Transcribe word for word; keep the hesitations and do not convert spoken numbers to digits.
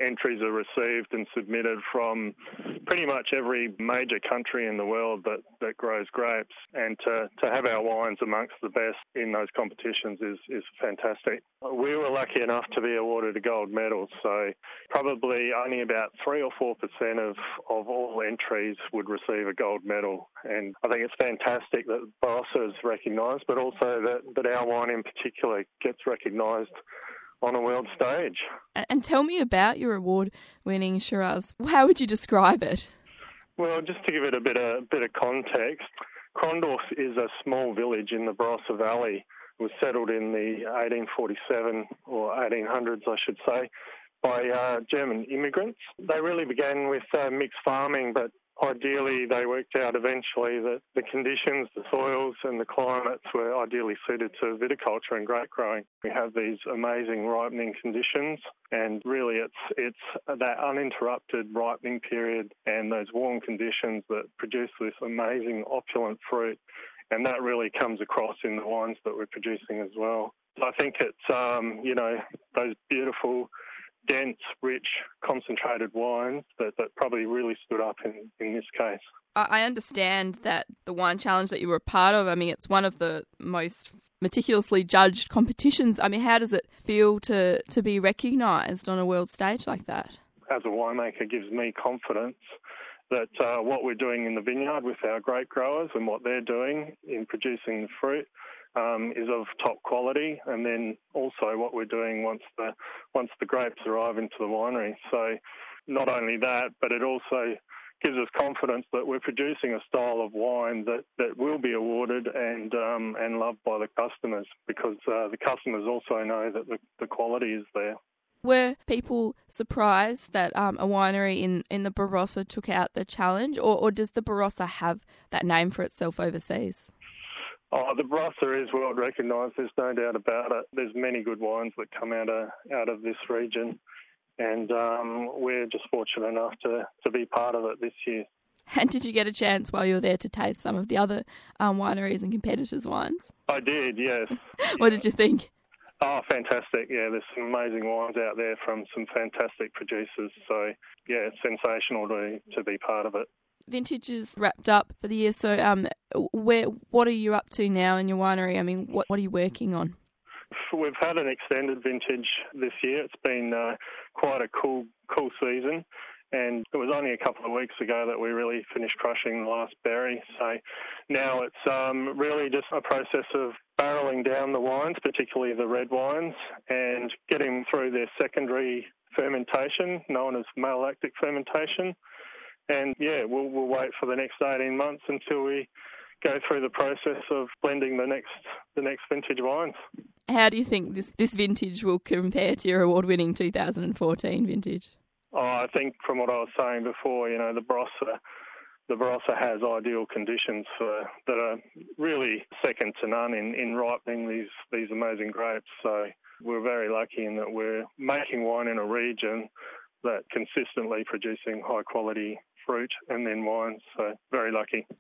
entries are received and submitted from pretty much every major country in the world that, that grows grapes. And to, to have our wines amongst the best in those competitions is, is fantastic. We were lucky enough to be awarded a gold medal, so probably only about three or four percent of, of all entries would receive a gold medal. And I think it's fantastic that Barossa is recognised, but also that, that our wine in particular gets recognised on a world stage. And tell me about your award-winning Shiraz. How would you describe it? Well, just to give it a bit of, bit of context, Krondorf is a small village in the Barossa Valley. It was settled in the eighteen forty-seven, or eighteen hundreds, I should say, by uh, German immigrants. They really began with uh, mixed farming, but ideally they worked out eventually that the conditions, the soils and the climates were ideally suited to viticulture and grape growing. We have these amazing ripening conditions, and really it's it's that uninterrupted ripening period and those warm conditions that produce this amazing opulent fruit, and that really comes across in the wines that we're producing as well. So I think it's, um, you know, those beautiful, dense, rich, concentrated wines that, that probably really stood up in, in this case. I understand that the wine challenge that you were a part of, I mean, it's one of the most meticulously judged competitions. I mean, how does it feel to, to be recognised on a world stage like that? As a winemaker, it gives me confidence that uh, what we're doing in the vineyard with our grape growers and what they're doing in producing the fruit Um, is of top quality, and then also what we're doing once the once the grapes arrive into the winery. So not only that, but it also gives us confidence that we're producing a style of wine that, that will be awarded and um, and loved by the customers, because uh, the customers also know that the, the quality is there. Were people surprised that um, a winery in, in the Barossa took out the challenge, or, or does the Barossa have that name for itself overseas? Oh, the Barossa is world recognised, there's no doubt about it. There's many good wines that come out of out of this region, and um, we're just fortunate enough to, to be part of it this year. And did you get a chance while you were there to taste some of the other um, wineries and competitors' wines? I did, yes. What did you think? Oh, fantastic. Yeah, there's some amazing wines out there from some fantastic producers. So, yeah, it's sensational to, to be part of it. Vintage is wrapped up for the year, so um, where what are you up to now in your winery? I mean, what, what are you working on? We've had an extended vintage this year. It's been uh, quite a cool cool season, and it was only a couple of weeks ago that we really finished crushing the last berry. So now it's um, really just a process of barreling down the wines, particularly the red wines, and getting through their secondary fermentation, known as malolactic fermentation. And yeah, we'll, we'll wait for the next eighteen months until we go through the process of blending the next the next vintage wines. How do you think this, this vintage will compare to your award-winning two thousand fourteen vintage? Oh, I think from what I was saying before, you know, the Barossa, the Barossa has ideal conditions for that are really second to none in, in ripening these these amazing grapes. So we're very lucky in that we're making wine in a region that consistently producing high quality fruit and then wines. So very lucky.